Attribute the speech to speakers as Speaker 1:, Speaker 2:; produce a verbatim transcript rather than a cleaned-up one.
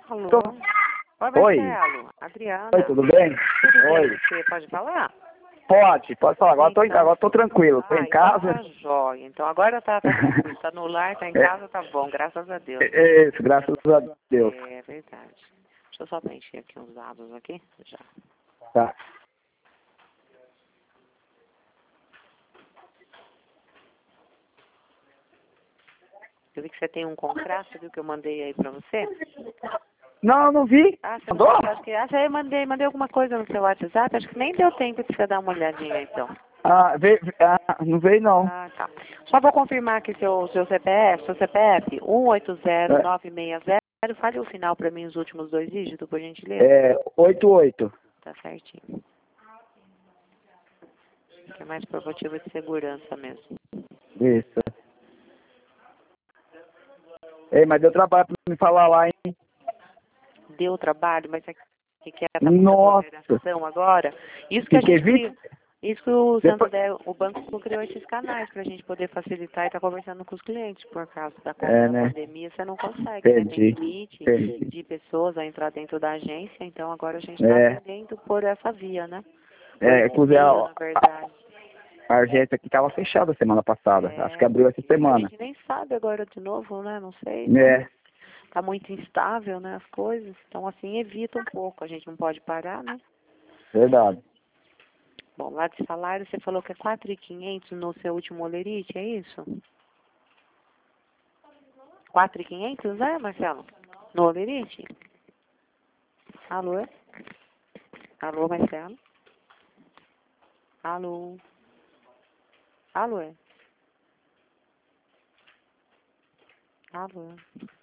Speaker 1: Alô?
Speaker 2: Tô...
Speaker 1: Oi,
Speaker 2: Oi.
Speaker 1: Marcelo. Adriana.
Speaker 2: Oi, tudo bem?
Speaker 1: Tudo bem?
Speaker 2: Oi.
Speaker 1: Você pode falar?
Speaker 2: Pode, pode falar. Agora, tô, em-
Speaker 1: Então,
Speaker 2: agora tô tranquilo. Tô
Speaker 1: ah,
Speaker 2: em
Speaker 1: então
Speaker 2: casa.
Speaker 1: tá jóia. Então agora tá, tá tranquilo. Tá no lar, tá em
Speaker 2: É,
Speaker 1: casa, tá bom. Graças a Deus.
Speaker 2: é isso, graças a Deus.
Speaker 1: É verdade. Deixa eu só preencher aqui uns dados aqui. Já.
Speaker 2: Tá.
Speaker 1: Eu vi que você tem um contrato, viu, que eu mandei aí pra você.
Speaker 2: Não, não vi.
Speaker 1: Ah, você não
Speaker 2: Mandou?
Speaker 1: viu? Acho que, ah, eu mandei, mandei alguma coisa no seu WhatsApp. Acho que nem deu tempo de você dar uma olhadinha, então.
Speaker 2: Ah, veio, ah, não veio não.
Speaker 1: Ah, tá. Só vou confirmar aqui seu, seu C P F, seu C P F, um oito zero
Speaker 2: É,
Speaker 1: nove seis zero. Fale o final para mim, os últimos dois dígitos, por gentileza.
Speaker 2: é oito oito.
Speaker 1: Tá certinho. Que é mais por motivo de segurança mesmo.
Speaker 2: Isso. Ei, mas deu trabalho pra me falar lá, hein?
Speaker 1: Deu trabalho, mas aqui que é, tá muita
Speaker 2: Nossa.
Speaker 1: aglomeração agora. Isso que a
Speaker 2: Fiquei
Speaker 1: gente
Speaker 2: vinte.
Speaker 1: criou. Isso que o
Speaker 2: Depois...
Speaker 1: Santander, o banco criou esses canais para a gente poder facilitar e estar conversando com os clientes. Por causa da conta
Speaker 2: É,
Speaker 1: da
Speaker 2: né?
Speaker 1: pandemia, você não consegue, né? Tem
Speaker 2: Entendi.
Speaker 1: limite
Speaker 2: Entendi.
Speaker 1: de pessoas a entrar dentro da agência, então agora a gente está
Speaker 2: É,
Speaker 1: atendendo por essa via, né? Por
Speaker 2: é,
Speaker 1: esse
Speaker 2: inclusive a,
Speaker 1: meio, na verdade.
Speaker 2: a agência aqui estava fechada semana passada. Acho que
Speaker 1: É,
Speaker 2: abriu essa
Speaker 1: a
Speaker 2: semana.
Speaker 1: gente nem sabe agora de novo, né? Não sei, tá,
Speaker 2: É,
Speaker 1: tá muito instável, né? As coisas. Então, assim, evita um pouco. A gente não pode parar, né?
Speaker 2: verdade.
Speaker 1: Bom, lá de salário, você falou que é quatro mil e quinhentos no seu último olerite, é isso? quatro mil e quinhentos, é, Marcelo? No olerite? Alô? Alô, Marcelo? Alô? Alô? Alô?